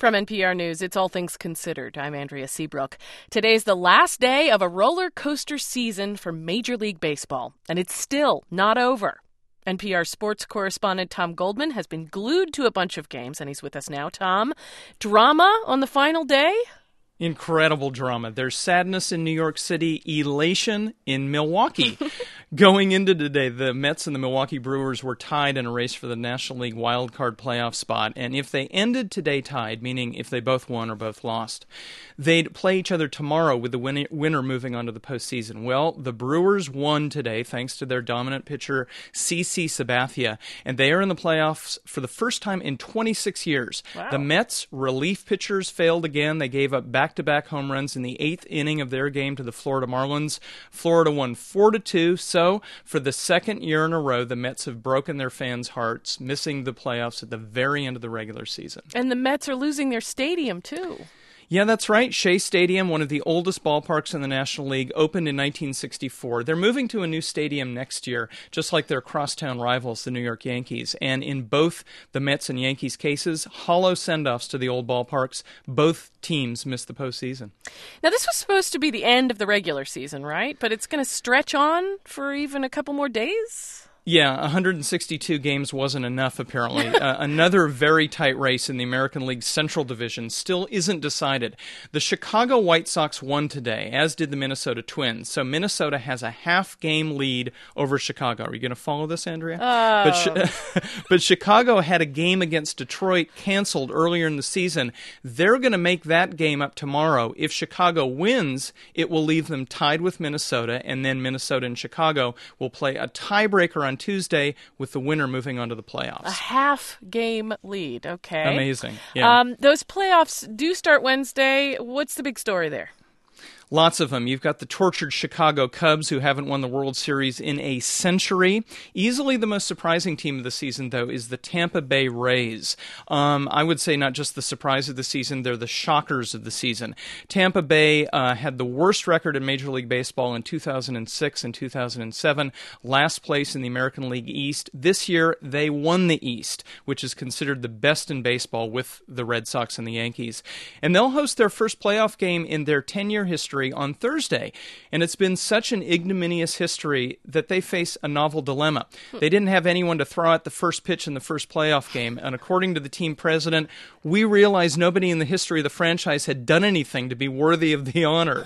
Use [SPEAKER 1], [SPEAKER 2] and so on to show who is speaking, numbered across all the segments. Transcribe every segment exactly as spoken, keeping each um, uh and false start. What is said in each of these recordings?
[SPEAKER 1] From N P R News, it's All Things Considered. I'm Andrea Seabrook. Today's the last day of a roller coaster season for Major League Baseball, and it's still not over. N P R sports correspondent Tom Goldman has been glued to a bunch of games, and he's with us now. Tom, drama on the final day?
[SPEAKER 2] Incredible drama. There's sadness in New York City, elation in Milwaukee. Going into today, the Mets and the Milwaukee Brewers were tied in a race for the National League wildcard playoff spot, and if they ended today tied, meaning if they both won or both lost, they'd play each other tomorrow with the win- winner moving on to the postseason. Well, the Brewers won today thanks to their dominant pitcher, CeCe Sabathia, and they are in the playoffs for the first time in twenty-six years.
[SPEAKER 1] Wow.
[SPEAKER 2] The Mets relief pitchers failed again. They gave up back-to-back home runs in the eighth inning of their game to the Florida Marlins. Florida won four to two, so for the second year in a row, the Mets have broken their fans' hearts, missing the playoffs at the very end of the regular season.
[SPEAKER 1] And the Mets are losing their stadium, too.
[SPEAKER 2] Yeah, that's right. Shea Stadium, one of the oldest ballparks in the National League, opened in nineteen sixty-four. They're moving to a new stadium next year, just like their crosstown rivals, the New York Yankees. And in both the Mets and Yankees cases, hollow send-offs to the old ballparks. Both teams missed the postseason.
[SPEAKER 1] Now, this was supposed to be the end of the regular season, right? But it's going to stretch on for even a couple more days?
[SPEAKER 2] Yeah, one hundred sixty-two games wasn't enough, apparently. uh, another very tight race in the American League Central Division still isn't decided. The Chicago White Sox won today, as did the Minnesota Twins. So Minnesota has a half-game lead over Chicago. Are you going to follow this, Andrea?
[SPEAKER 1] Oh.
[SPEAKER 2] But, Ch- but Chicago had a game against Detroit canceled earlier in the season. They're going to make that game up tomorrow. If Chicago wins, it will leave them tied with Minnesota, and then Minnesota and Chicago will play a tiebreaker on on Tuesday, with the winner moving on to the playoffs.
[SPEAKER 1] A half-game lead, okay.
[SPEAKER 2] Amazing, yeah.
[SPEAKER 1] Um, those playoffs do start Wednesday. What's the big story there?
[SPEAKER 2] Lots of them. You've got the tortured Chicago Cubs, who haven't won the World Series in a century. Easily the most surprising team of the season, though, is the Tampa Bay Rays. Um, I would say not just the surprise of the season, they're the shockers of the season. Tampa Bay uh, had the worst record in Major League Baseball in two thousand six and two thousand seven, last place in the American League East. This year, they won the East, which is considered the best in baseball with the Red Sox and the Yankees. And they'll host their first playoff game in their ten-year history on Thursday. And it's been such an ignominious history that they face a novel dilemma. They didn't have anyone to throw out the first pitch in the first playoff game, and according to the team president, we realized nobody in the history of the franchise had done anything to be worthy of the honor.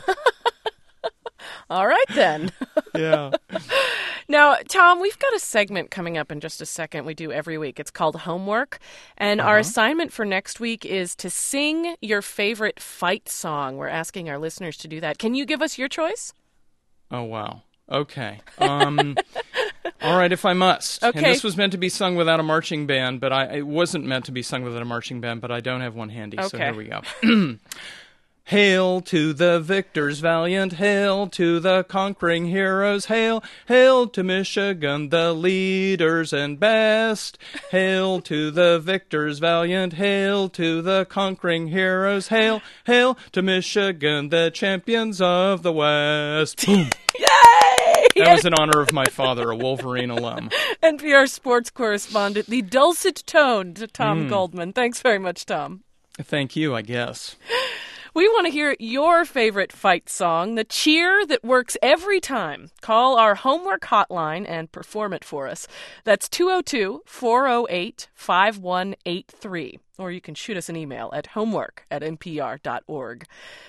[SPEAKER 1] All right, then.
[SPEAKER 2] Yeah.
[SPEAKER 1] Now, Tom, we've got a segment coming up in just a second we do every week. It's called Homework, and uh-huh. our assignment for next week is to sing your favorite fight song. We're asking our listeners to do that. Can you give us your choice?
[SPEAKER 2] Oh, wow. Okay. Um, all right, if I must.
[SPEAKER 1] Okay.
[SPEAKER 2] And this was meant to be sung without a marching band, but I it wasn't meant to be sung without a marching band, but I don't have one handy,
[SPEAKER 1] okay.
[SPEAKER 2] so here we go. Hail to the victors valiant, hail to the conquering heroes, hail, hail to Michigan, the leaders and best. Hail to the victors valiant, hail to the conquering heroes, hail, hail to Michigan, the champions of the West. Boom.
[SPEAKER 1] Yay!
[SPEAKER 2] That was in honor of my father, a Wolverine alum.
[SPEAKER 1] N P R sports correspondent, the dulcet-toned Tom
[SPEAKER 2] Mm.
[SPEAKER 1] Goldman. Thanks very much, Tom.
[SPEAKER 2] Thank you, I guess.
[SPEAKER 1] We want to hear your favorite fight song, the cheer that works every time. Call our homework hotline and perform it for us. That's two oh two, four oh eight, five one eight three. Or you can shoot us an email at homework at n p r dot org.